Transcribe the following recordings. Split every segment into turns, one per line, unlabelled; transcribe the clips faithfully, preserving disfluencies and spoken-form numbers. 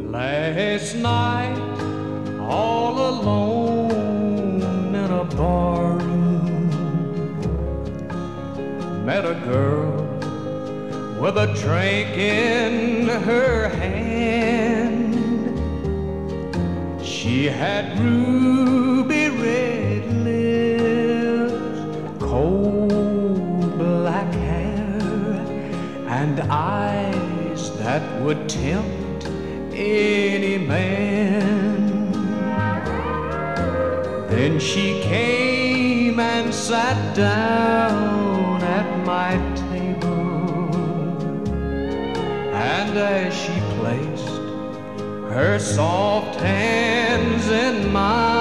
Last night, all alone in a barroom, met a girl with a drink in her hand. She had ruby red lips, cold black hair, and eyes that would tempt any man. Then she came and sat down at my table, and as she placed her soft hands in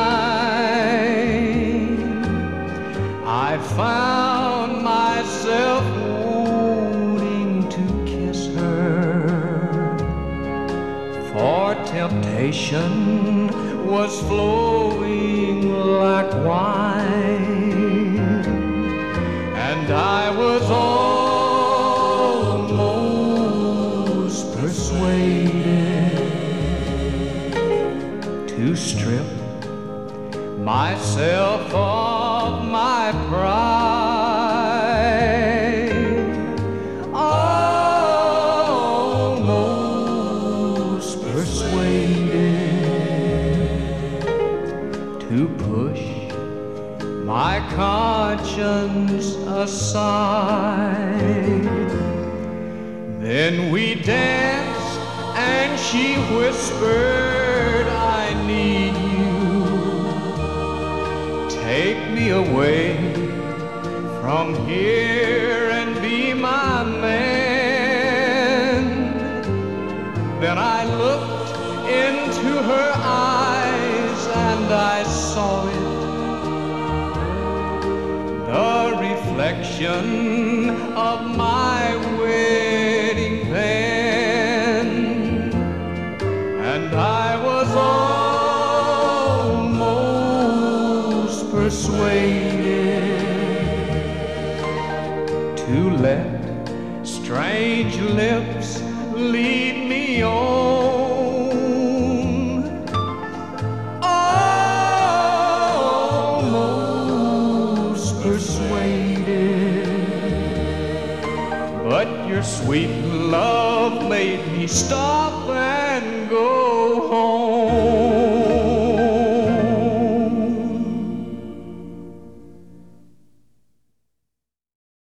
mine, I found myself wanting to kiss her, for temptation was flowing like wine, and I was almost persuaded to strip myself of my pride. Almost persuaded to push my conscience aside. Then we danced and she whispered, I need you. Take me away from here and be my man. Then I looked into her eyes and I saw it, the reflection of my wedding band, and I was almost persuaded to let strange lips lead me on. Almost persuaded, but your sweet love made me stop and go home.